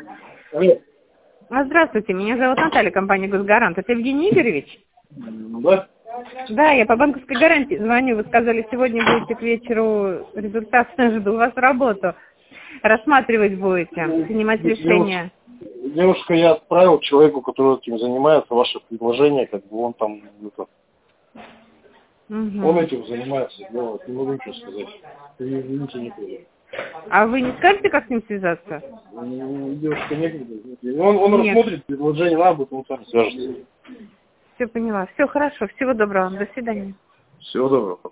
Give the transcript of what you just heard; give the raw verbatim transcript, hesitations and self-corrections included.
Алло. А, Здравствуйте, меня зовут Наталья, компания «Госгарант». Это Евгений Игоревич? М, Да? Да, я по банковской гарантии звоню. Вы сказали, сегодня будете к вечеру, результат жду вас в работу. Рассматривать будете, принимать решения. Девушка, девушка, я отправил человеку, который этим занимается, ваше предложение, как бы он там, это, Угу. он этим занимается, делает, не могу ничего сказать. Вы извините, не понял. А вы не скажете, как с ним связаться? М, Девушка некогда. Он, он Нет. рассмотрит предложение, надо будет, он сам свяжется. Все поняла. Все хорошо. Всего доброго. До свидания. Всего доброго.